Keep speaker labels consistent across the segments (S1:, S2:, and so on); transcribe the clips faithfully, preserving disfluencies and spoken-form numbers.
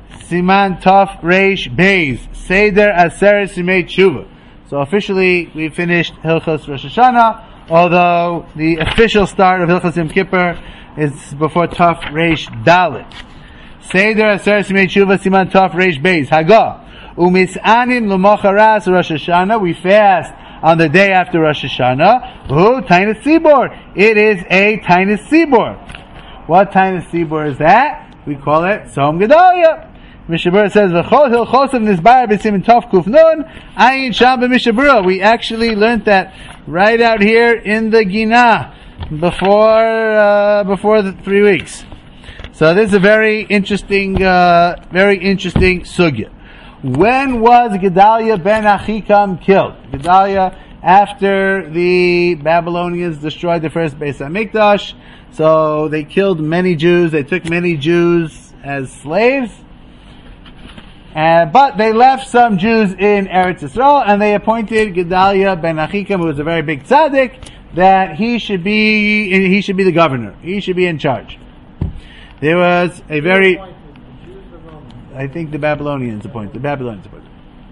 S1: Siman Tov Reish Beis, Seder Aseret Simei Tshuva. So officially, we finished Hilchos Rosh Hashanah, although the official start of Hilchos Yom Kippur is before Tov Reish Dalet. Seder Aseret Simei Tshuva, Siman Tov Reish Beis, Hagah. Umis'anim l'mocharas Rosh Hashanah, we fast on the day after Rosh Hashanah. Who? Tainus Tzibor. It is a Tainus Tzibor. What Tainus Tzibor is that? We call it Tzom Gedalia. Mishabura says, V'chol hilchosav nizbar b'simin tov kuf nun, ayin sham b'mishabura. We actually learned that right out here in the Gina before, uh, before the three weeks. So this is a very interesting, uh, very interesting sugya. When was Gedalia ben Achikam killed? Gedalia, after the Babylonians destroyed the first Beis HaMikdash, so they killed many Jews, they took many Jews as slaves, and, but they left some Jews in Eretz Yisrael, and they appointed Gedalia ben Achikam, who was a very big tzaddik, that he should be, he should be the governor, he should be in charge. There was a very... I think the Babylonians appointed. The Babylonians appointed.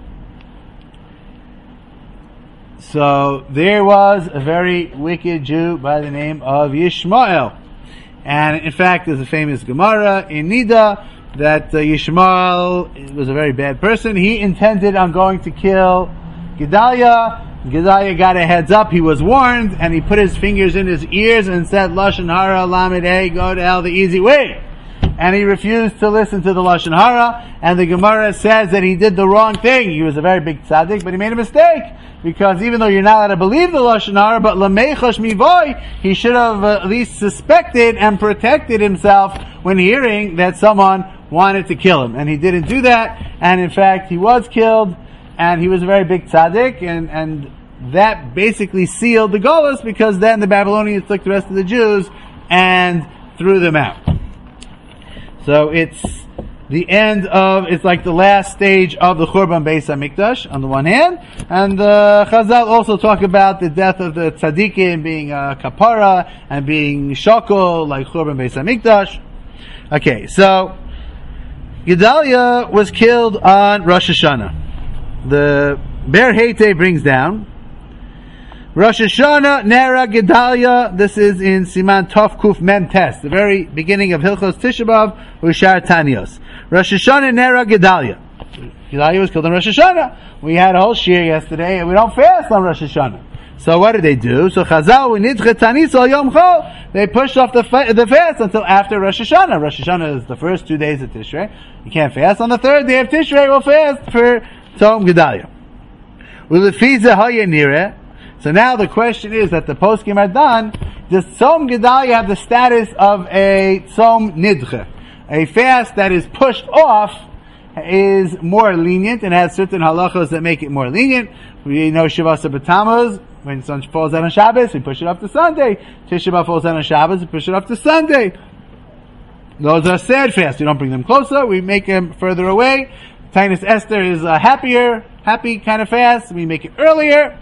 S1: So there was a very wicked Jew by the name of Yishmael, and in fact, there's a famous Gemara in Nida that uh, Yishmael was a very bad person. He intended on going to kill Gedalia. Gedalia got a heads up. He was warned, and he put his fingers in his ears and said, "Lashon hara lamed hey, go to hell the easy way." And he refused to listen to the Lashon Hara, and the Gemara says that he did the wrong thing. He was a very big tzaddik, but he made a mistake, because even though you're not allowed to believe the Lashon Hara, but Lamechash Mivoy, he should have uh, at least suspected and protected himself when hearing that someone wanted to kill him. And he didn't do that, and in fact he was killed, and he was a very big tzaddik, and, and that basically sealed the Golus, because then the Babylonians took the rest of the Jews and threw them out. So it's the end of, it's like the last stage of the Churban Beis HaMikdash on the one hand, and uh, Chazal also talk about the death of the tzaddikim being uh, kapara and being shokol like Churban Beis HaMikdash. Okay, so Gedalia was killed on Rosh Hashanah. The Ber Heitei brings down Rosh Hashanah Nera Gedalia. This is in Siman Tov Kuf Mem Tes, the very beginning of Hilchos Tisha B'Av Ushar Tanios. Rosh Hashanah Nera Gedalia. Gedalia was killed on Rosh Hashanah. We had a whole shir yesterday, and we don't fast on Rosh Hashanah. So what did they do? So Chazal we nidche tanis al Yom Chol. They pushed off the fa- the fast until after Rosh Hashanah. Rosh Hashanah is the first two days of Tishrei. You can't fast on the third day of Tishrei. We'll fast for Tzom Gedalia. Ulefize hayenire. So now the question is that the poskim are done. Does Tzom Gedalia have the status of a Tzom Nidche? A fast that is pushed off is more lenient and has certain halachos that make it more lenient. We know Shavasa B'Tammuz, when sun falls out on Shabbos, we push it up to Sunday. Tisha B'Av falls out on Shabbos, we push it up to Sunday. Those are sad fasts. We don't bring them closer, we make them further away. Tainus Esther is a happier, happy kind of fast. We make it earlier.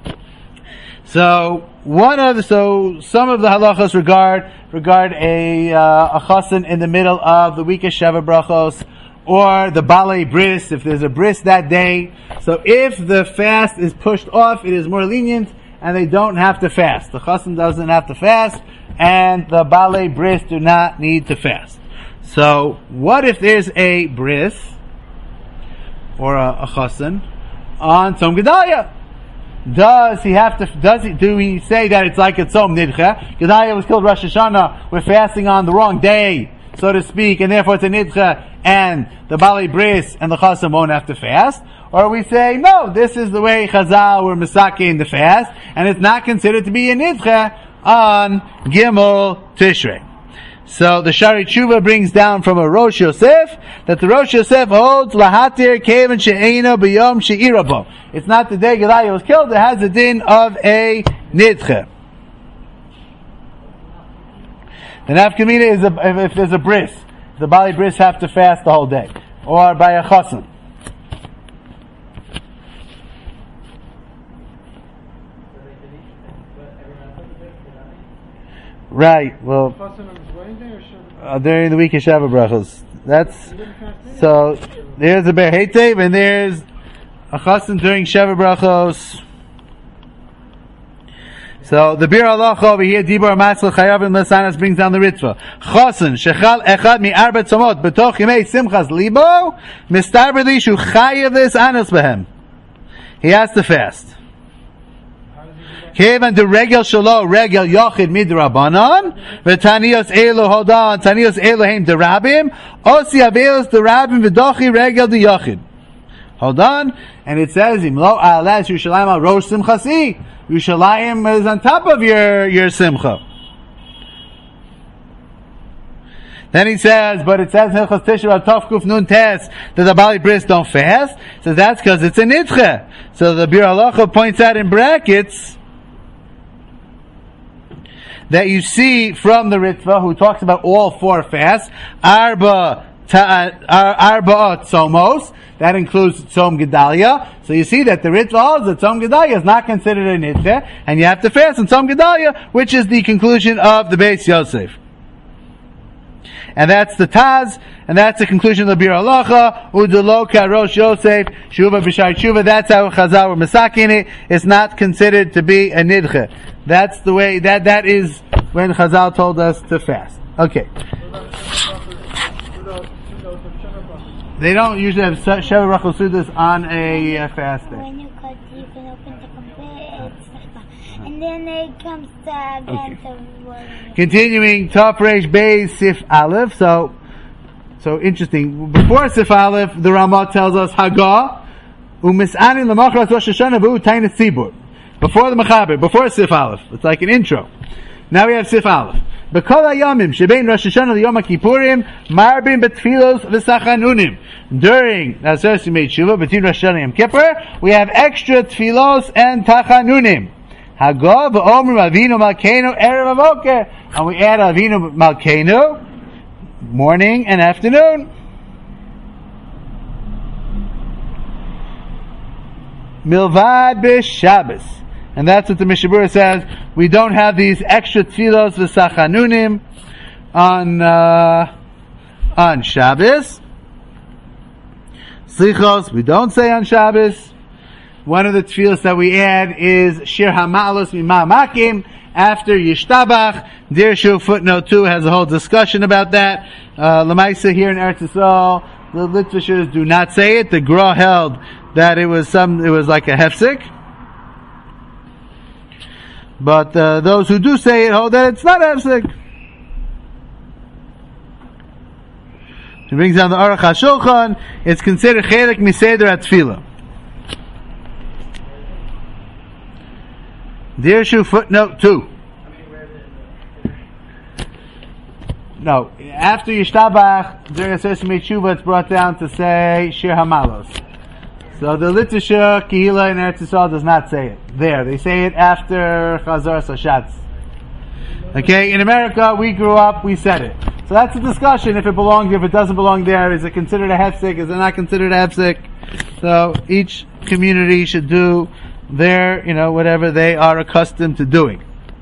S1: So one of the, so some of the halachas regard regard a uh, a chassan in the middle of the week of Sheva Brachos, or the balei bris if there's a bris that day. So if the fast is pushed off, it is more lenient, and they don't have to fast. The chassan doesn't have to fast, and the balei bris do not need to fast. So what if there's a bris or a, a chassan on Tzom Gedalia? Does he have to, does he, do we say that it's like a Tzom Nidche? Gedalia was killed Rosh Hashanah, we're fasting on the wrong day, so to speak, and therefore it's a Nidche, and the Balei Bris and the Chasam won't have to fast? Or we say, no, this is the way Chazal were Misake in the fast, and it's not considered to be a Nidche on Gimel Tishrei. So the Shari Tshuva brings down from a Rosh Yosef that the Rosh Yosef holds lahatir kevan she'eina b'yom she'irabo. It's not the day Gedalia was killed; it has the din of a nidche. The nafkamina is a, if there's a bris, if the bali bris have to fast the whole day, or by a chassan. Right. Well, uh, during the week of Sheva Brachos. That's so. There's a ber heitev, and there's a chassan during Sheva Brachos. So the bir halacha over here, dibur matzal chayavim lesanas, brings down the ritva. Chassan shechal echad mi arba tzomot betoch yimei simchas libo mistarber li shu chayav lesanas behem. He has to fast. Kevan de regel shalo regel yochid midrabanan v'tanios elu hodan tanios elohim derabim osi avelos derabim v'dochi regel de yochid. Hold on, and it says imlo alas Yerushalayim al rosh simchasi. Yerushalayim is on top of your your simcha. Then he says, but it says Hilchos Tisha B'Av Tov Nun Tes that the Bali Bris don't fast. So that's because it's a nidche. So the Bir Halacha points out in brackets that you see from the Ritva, who talks about all four fasts, Arba Arba Tzomos, that includes Tzom Gedalia. So you see that the Ritva holds that Tzom Gedalia is not considered a nidche, and you have to fast on Tzom Gedalia, which is the conclusion of the Beis Yosef. And that's the Taz, and that's the conclusion of the Bir Halacha, Udelo Karosh Yosef, Shuva B'Shar Shuva, that's how Chazal were masakin it. It's not considered to be a nidche. That's the way, that, that is when Chazal told us to fast. Okay. They don't usually have Sheva Brachos Sudas on a uh, fast day.
S2: When you cut, you can open the complete, and then it comes to again to
S1: continuing Tov Reish Beis Sif Aleph. So, so interesting. Before Sif Aleph, the Ramah tells us Hagah u'mis'anin l'machras Rosh Hashanah v'u tainus tzibur. Before the Mechaber, before Sif Aleph, it's like an intro. Now we have Sif Aleph. B'kol hayomim shebein Rosh Hashanah l'Yom HaKippurim marbin betfilos v'sachanunim. During Nazar Simei Tshuva, between Rosh Hashanah and Yom Kippur, we have extra tfilos and tachanunim. Hagah v'omrim Avinu Malkeinu erev avoker, and we add Avinu Malkeinu morning and afternoon. Milvad b'Shabbos. And that's what the Mishabura says. We don't have these extra tfilos v'sachanunim on uh, on Shabbos. Slichos, we don't say on Shabbos. One of the tfilos that we add is Shir HaMa'alos Mimah Makim after Yishtabach. Dirshu footnote two has a whole discussion about that. Uh, Lamaisa here in Eretz Yisrael, the Litvishers do not say it. The Gra held that it was some, it was like a hefsek. But uh, those who do say it hold that it's not hefsek. He brings down the Aruch HaShulchan. It's considered chelik miseder atfila. Dirshu footnote two. No, after Yishtabach, during a Sesame Tshuva, it's brought down to say Shir HaMalos. So the Litusha Kehila in Eretz Yisrael does not say it there. They say it after Chazar Sashatz. Okay, in America, we grew up, we said it. So that's a discussion if it belongs, if it doesn't belong there. Is it considered a hefsek? Is it not considered a hefsek? So each community should do their, you know, whatever they are accustomed to doing.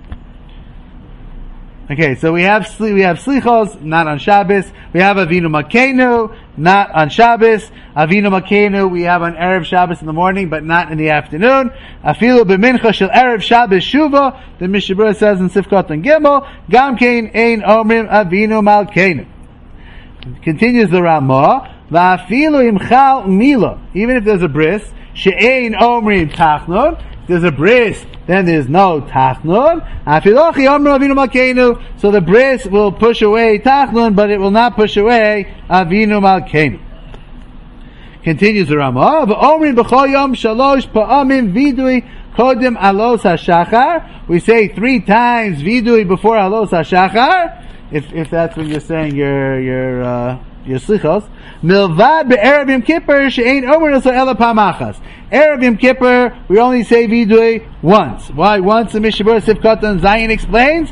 S1: Okay, so we have we have slichos, not on Shabbos. We have Avinu Malkeinu, not on Shabbos. Avinu Malkeinu we have on Erev Shabbos in the morning, but not in the afternoon. Afilu b'mincha shel Erev Shabbos Shuva, the Mishabura says in Sifkot and Gimel, Gam kein ein omrim Avinu Malkeinu. Continues the Ramah, Va'afilu imchal mila, even if there's a bris, she'ein omrim tachnun, there's a bris, then there's no tachnun. So the bris will push away tachnun, but it will not push away Avinu Malkeinu. Continues the Ramah. We say three times vidui before alos hashachar, if if that's when you're saying your your uh, your slichos. Milvad be'erev Yom Kippur she'ein omer so ela pamachas. Erev Yom Kippur, we only say vidui once. Why once? The Mishabur Sifkat and Zayin explains,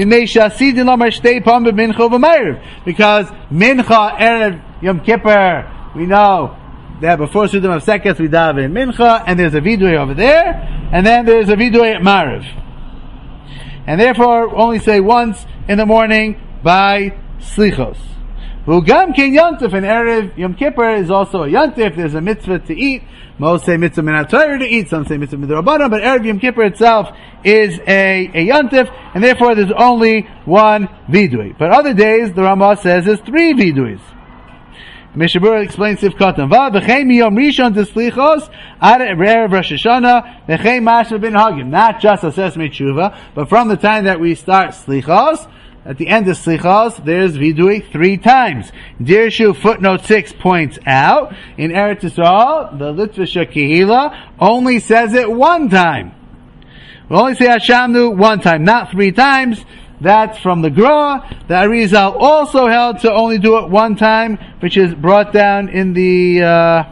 S1: because mincha erev Yom Kippur, we know that before Sudim of Sekes we daven mincha, and there's a vidui over there, and then there's a vidui at Mariv, and therefore only say once in the morning by slichos. Ugam ken yontif, and Erev Yom Kippur is also a yontif. There's a mitzvah to eat. Most say mitzvah min ha-Torah to eat, some say mitzvah midrabanan, but Erev Yom Kippur itself is a, a yontif, and therefore there's only one vidui. But other days, the Ramah says there's three viduis. Mishnah Berurah explains Sivkatan Vav, v'chein miyom rishon t'slichos, ad erev Rosh Hashanah, v'chein mashma bin hagim. Not just Ases Tshuva, but from the time that we start slichos, at the end of slichos, there's vidui three times. Dirshu footnote six points out, in Eretz Yisrael, the Litvisha Kehila only says it one time. We only say Hashamnu one time, not three times. That's from the Gra. The Arizal also held to only do it one time, which is brought down in the uh,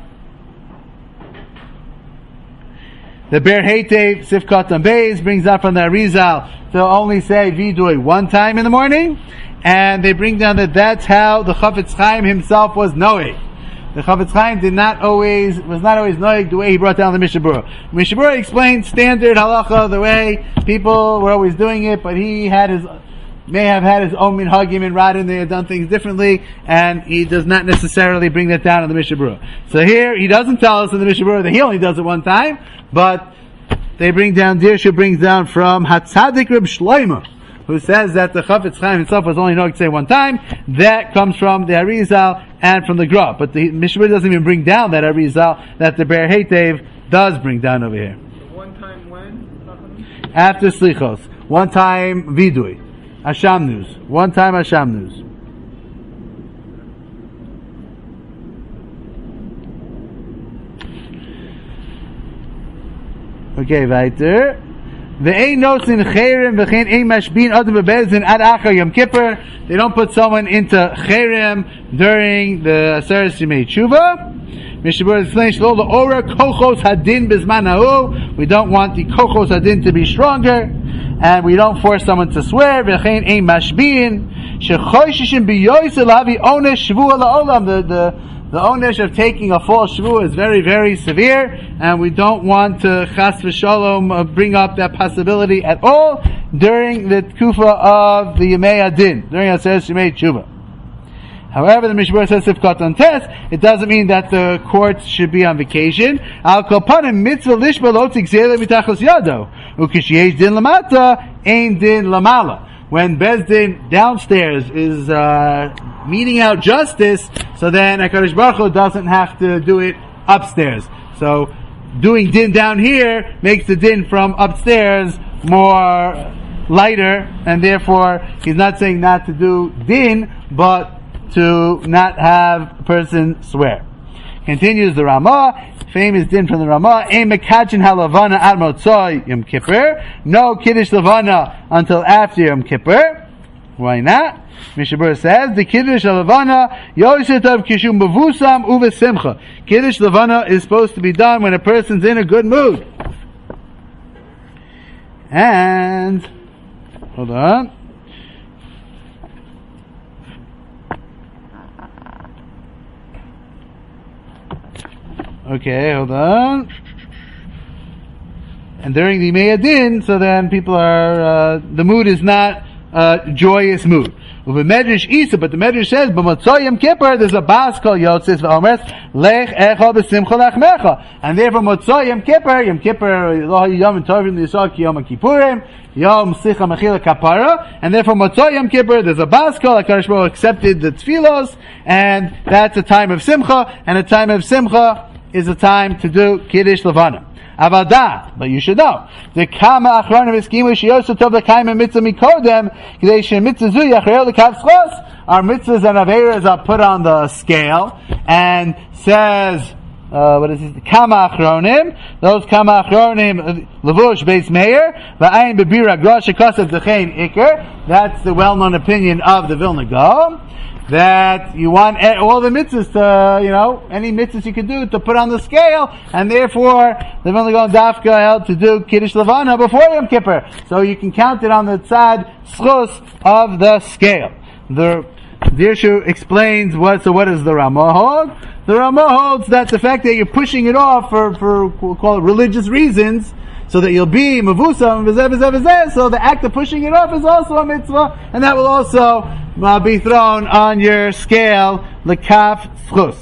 S1: the Ber Heitev Sifkat and Beis brings out from the Arizal to only say Vidui one time in the morning, and they bring down that that's how the Chafetz Chaim himself was knowing. The Chafetz Chaim did not always, was not always knowing the way he brought down the Mishnah Berurah. Mishnah Berurah explained standard halacha, the way people were always doing it, but he had his, may have had his own minhagim and radin, they had done things differently, and he does not necessarily bring that down in the Mishnah Berurah. So here, he doesn't tell us in the Mishnah Berurah that he only does it one time, but they bring down, Dirshu brings down from Hatzadik Reb Shloimeh, who says that the Chafetz Chaim himself was only known to say one time. That comes from the Arizal and from the Gra. But the Mishnah doesn't even bring down that Arizal that the Ber Heitev does bring down over here.
S3: One time when?
S1: After Slichos. One time Vidui. Asham news. One time Asham news. Okay, weiter. They don't put someone into cherem during the Aseres Yemei Tshuva. Mishnah Berurah explains, we don't want the kochos hadin to be stronger, and we don't force someone to swear. The, the The onesh of taking a false shvuah is very, very severe, and we don't want to chas v'shalom uh, bring up that possibility at all during the tkufa of the Yemei Adin, during Aseres Yemei Tshuva. However, the Mishnah Berurah says Sifkat on Tes, it doesn't mean that the courts should be on vacation. Al kolpanim mitzvah lishba lo tigzele mitachos yado, ukishiyesh din lamata, ein din lamala. When Bezdin downstairs is uh, meting out justice, so then HaKadosh Baruch Hu doesn't have to do it upstairs. So doing din down here makes the din from upstairs more lighter, and therefore he's not saying not to do din, but to not have a person swear. Continues the Ramah. Famous din from the Ramah, Ein mekadshin halavana ad motzoi Yom Kippur. No kiddush lavana until after Yom Kippur. Why not? Mishnah Berurah says the kiddush lavana yosetav kishum bavusam uvesimcha. Kiddush lavana is supposed to be done when a person's in a good mood. And hold on. Okay, hold on. And during the Yemei Adin, so then people are, uh, the mood is not a joyous mood. With a Medrash Isa, but the Medrash says, B'motzoi Yom Kippur, there's a bas called Yotzis v'omers, Lech echa b'simcha lachmecha. And therefore, Motzoi Yom Kippur, Yom Kippur, Lo Yom Tovim Yisrael Ki Yom Kippurim, Yom Sicha Mechila Kapara, and therefore Motzoi Yom Kippur, there's a bas called, HaKadosh Baruch Hu accepted the tefillos, and that's a time of simcha, and a time of simcha is a time to do Kiddush Levana. Avada, but you should know. The Kama Achronim Eskimu Sheyoseh Tov L'Kaim Mitzvah Mikodem K'dei Shemitzvah Zu Yachreu L'Kav Schos. Our mitzvahs and averas are put on the scale, and says, uh, what is this? The Kama Achronim, those Kama Achronim, Levush Beis Meir, V'ayin Bebira Grosh Shekasav Zechein Iker. That's the well-known opinion of the Vilna Gaon, that you want all the mitzvahs to, you know, any mitzvahs you can do to put on the scale, and therefore the Vilna Gaon Dafka held to do Kiddush Levana before Yom Kippur, so you can count it on the tzad schus of the scale. The Dirshu explains what, so what does the Ramah hold? The Ramah holds that the fact that you're pushing it off for, for, we'll call it religious reasons, so that you'll be mavusam, v'zeh, v'zeh, v'zeh, so the act of pushing it off is also a mitzvah, and that will also uh, be thrown on your scale, l'kaf schus.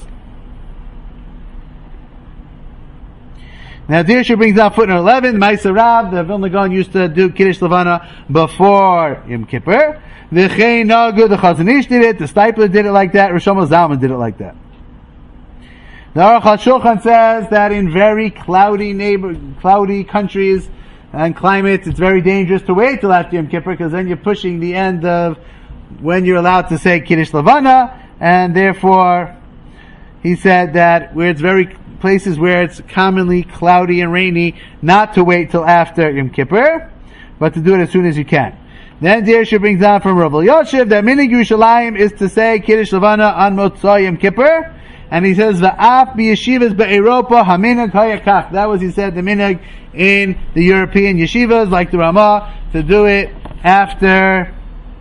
S1: Now, Dirshu brings down footnote eleven, Ma'aser Rav, the Vilna Gaon used to do Kiddush Levana before Yom Kippur. The Chei Nagu, the Chazon Ish did it, the Stipler did it like that, Rosh Hashanah Zalman did it like that. The Aruch HaShulchan says that in very cloudy neighbor, cloudy countries and climates, it's very dangerous to wait till after Yom Kippur, because then you're pushing the end of when you're allowed to say Kiddush Levana, and therefore, he said that where it's very places where it's commonly cloudy and rainy, not to wait till after Yom Kippur, but to do it as soon as you can. Then Dirshu brings down from Rav Elyashiv that Minig Yerushalayim is to say Kiddush Levana on Motzai Yom Kippur, and he says Va'af b'yeshivas be'Europa haminag hayakach. That was, he said, the minhag in the European yeshivas, like the Ramah, to do it after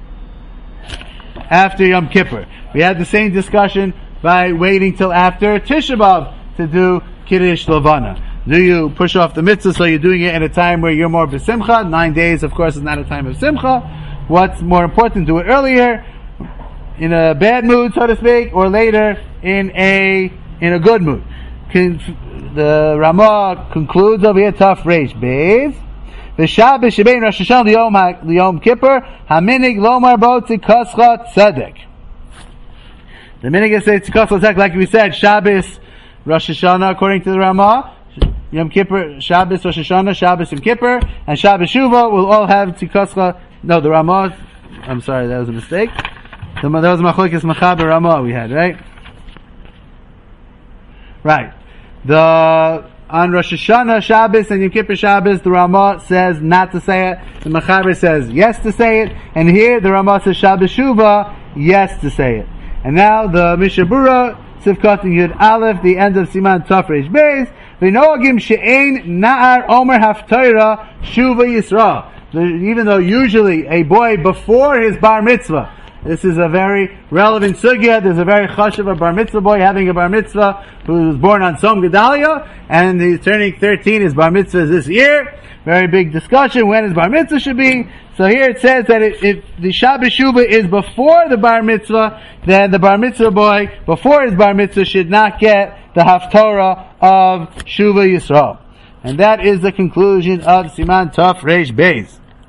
S1: after Yom Kippur. We had the same discussion by waiting till after Tisha B'Av to do Kiddush Levana. Do you push off the mitzvah so you're doing it at a time where you're more b'simcha? Nine days, of course, is not a time of simcha. What's more important, do it earlier, in a bad mood, so to speak, or later in a in a good mood. Con- the Ramah concludes over here, tough reish beis. The Shabbos shebein Rosh Hashanah liyom Kippur haminig lomar bo tzikascha tzedek. The minig is say tzikascha tzedek, like we said, Shabbos Rosh Hashanah, according to the Ramah, Yom Kippur, Shabbos Rosh Hashanah, Shabbos Yom Kippur, and Shabbos Shuvah will all have tzikascha. No, the Ramah. I'm sorry, that was a mistake. The, that was machlokes Mechaber Ramah we had, right? Right. The on Rosh Hashanah Shabbos and Yom Kippur Shabbos, the Ramah says not to say it. The Mechaber says yes to say it, and here the Ramah says Shabbos Shuvah, yes to say it. And now the Mishnah Berurah, Sivkot and Yud Aleph, the end of Siman Tov Reish Beis. V'noagim she'ein na'ar omer haftarah Shuvah Yisrael. Even though usually a boy before his bar mitzvah, this is a very relevant sugya. There's a very chashuv, a bar mitzvah boy having a bar mitzvah who was born on Tzom Gedalia, and he's turning thirteen. His bar mitzvah is this year. Very big discussion when his bar mitzvah should be. So here it says that if, if the Shabbos Shuvah is before the bar mitzvah, then the bar mitzvah boy before his bar mitzvah should not get the haftorah of Shuvah Yisrael. And that is the conclusion of Siman Tov Reish Beis.